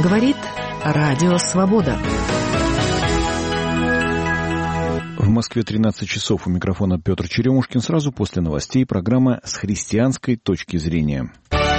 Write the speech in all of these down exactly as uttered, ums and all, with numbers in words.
Говорит Радио Свобода. В Москве тринадцать часов. У микрофона Петр Черемушкин. Сразу после новостей программа «С христианской точки зрения».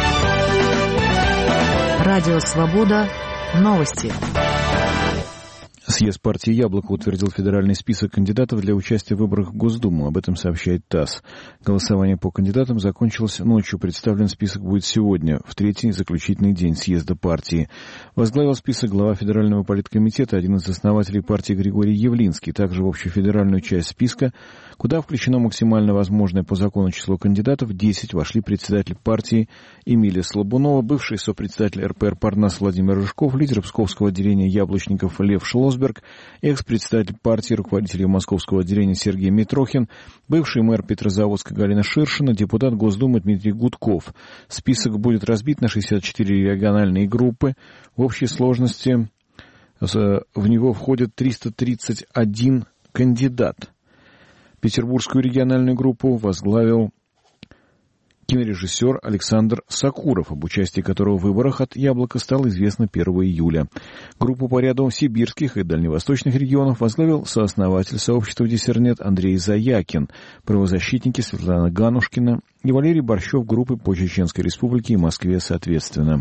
Радио Свобода. Новости. Съезд партии «Яблоко» утвердил федеральный список кандидатов для участия в выборах в Госдуму. Об этом сообщает ТАСС. Голосование по кандидатам закончилось ночью. Представлен список будет сегодня, в третий заключительный день съезда партии. Возглавил список глава Федерального политкомитета, один из основателей партии Григорий Явлинский. Также в общефедеральную часть списка, куда включено максимально возможное по закону число кандидатов, десять вошли председатель партии Эмилия Слабунова, бывший сопредседатель эр пэ эр «Парнас» Владимир Рыжков, лидер псковского отделения яблочников Лев Шлосберг, экс-председатель партии, руководитель московского отделения Сергей Митрохин, бывший мэр Петрозаводска Галина Ширшина, депутат Госдумы Дмитрий Гудков. Список будет разбит на шестьдесят четыре региональные группы. В общей сложности в него входит триста тридцать один кандидат. Петербургскую региональную группу возглавил кинорежиссер Александр Сакуров, об участии которого в выборах от «Яблока» стало известно первого июля. Группу по ряду сибирских и дальневосточных регионов возглавил сооснователь сообщества «Диссернет» Андрей Заякин, правозащитники Светлана Ганушкина и Валерий Борщев группы по Чеченской Республике и Москве соответственно.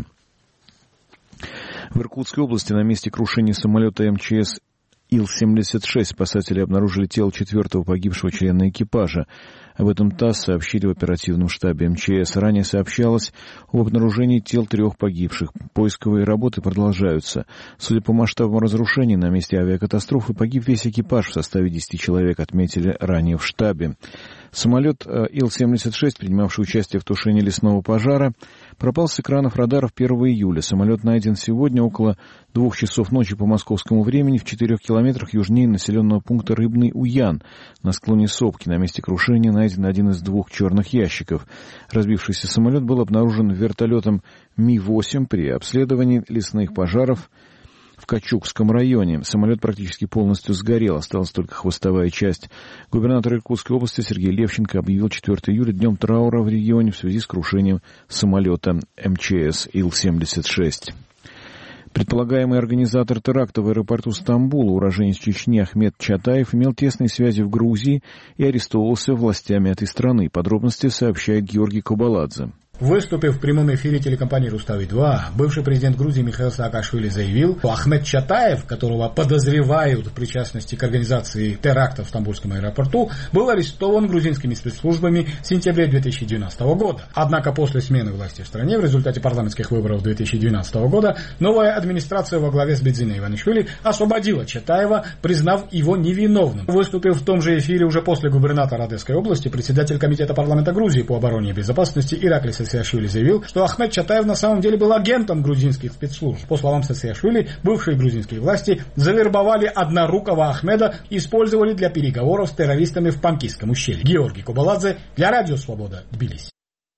В Иркутской области на месте крушения самолета эм че эс Ил семьдесят шесть спасатели обнаружили тело четвертого погибшего члена экипажа. Об этом ТАСС сообщили в оперативном штабе эм че эс. Ранее сообщалось об обнаружении тел трех погибших. Поисковые работы продолжаются. Судя по масштабам разрушений, на месте авиакатастрофы погиб весь экипаж в составе десяти человек, отметили ранее в штабе. Самолет Ил семьдесят шесть, принимавший участие в тушении лесного пожара, пропал с экранов радаров первого июля. Самолет найден сегодня около двух часов ночи по московскому времени в четырех километрах южнее населенного пункта Рыбный Уян на склоне Сопки. На месте крушения найден один из двух черных ящиков. Разбившийся самолет был обнаружен вертолетом Ми восемь при обследовании лесных пожаров в Качукском районе. Самолет практически полностью сгорел, осталась только хвостовая часть. Губернатор Иркутской области Сергей Левченко объявил четвёртого июля днем траура в регионе в связи с крушением самолета эм че эс Ил семьдесят шесть. Предполагаемый организатор теракта в аэропорту Стамбула, уроженец Чечни Ахмед Чатаев, имел тесные связи в Грузии и арестовывался властями этой страны. Подробности сообщает Георгий Кобаладзе. Выступив в прямом эфире телекомпании «Рустави-два», бывший президент Грузии Михаил Саакашвили заявил, что Ахмед Чатаев, которого подозревают в причастности к организации теракта в Стамбульском аэропорту, был арестован грузинскими спецслужбами в сентябре две тысячи двенадцатого года. Однако после смены власти в стране в результате парламентских выборов две тысячи двенадцатого года новая администрация во главе с Бедзиной Иванишвили освободила Чатаева, признав его невиновным. Выступив в том же эфире уже после губернатора Одесской области, председатель комитета парламента Грузии по обороне и безопасности Ираклис Саакашвили заявил, что Ахмед Чатаев на самом деле был агентом грузинских спецслужб. По словам Саакашвили, бывшие грузинские власти завербовали однорукого Ахмеда и использовали для переговоров с террористами в Панкисском ущелье. Георгий Кобаладзе для Радио Свобода, Тбилиси.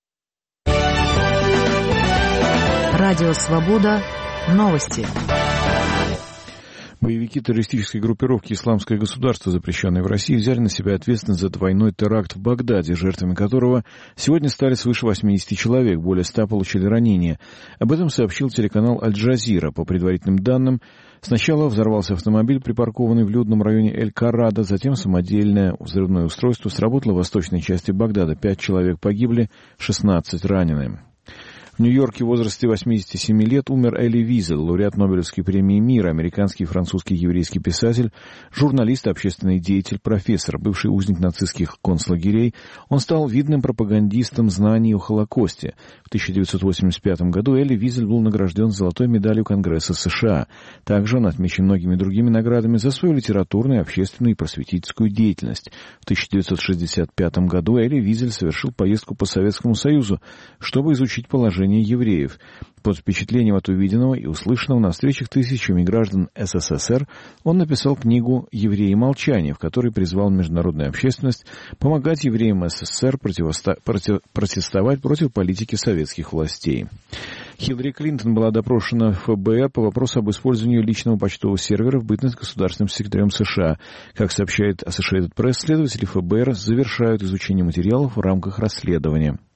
Радио Свобода. Новости. Боевики террористической группировки «Исламское государство», запрещенное в России, взяли на себя ответственность за двойной теракт в Багдаде, жертвами которого сегодня стали свыше восьмидесяти человек, более ста получили ранения. Об этом сообщил телеканал «Аль-Джазира». По предварительным данным, сначала взорвался автомобиль, припаркованный в людном районе Эль-Карада, затем самодельное взрывное устройство сработало в восточной части Багдада. Пять человек погибли, шестнадцать ранены. В Нью-Йорке в возрасте восьмидесяти семи лет умер Эли Визель, лауреат Нобелевской премии мира, американский и французский еврейский писатель, журналист, общественный деятель, профессор, бывший узник нацистских концлагерей. Он стал видным пропагандистом знаний о Холокосте. В тысяча девятьсот восемьдесят пятом году Эли Визель был награжден золотой медалью Конгресса США. Также он отмечен многими другими наградами за свою литературную, общественную и просветительскую деятельность. В тысяча девятьсот шестьдесят пятом году Эли Визель совершил поездку по Советскому Союзу, чтобы изучить положение евреев. Под впечатлением от увиденного и услышанного на встречах тысячами граждан эс эс эс эр он написал книгу «Евреи молчания», в которой призвал международную общественность помогать евреям эс эс эс эр противоста... против... протестовать против политики советских властей. Хиллари Клинтон была допрошена в эф бэ эр по вопросу об использовании личного почтового сервера в бытность государственным секретарем США. Как сообщает Associated Press, следователи эф бэ эр завершают изучение материалов в рамках расследования.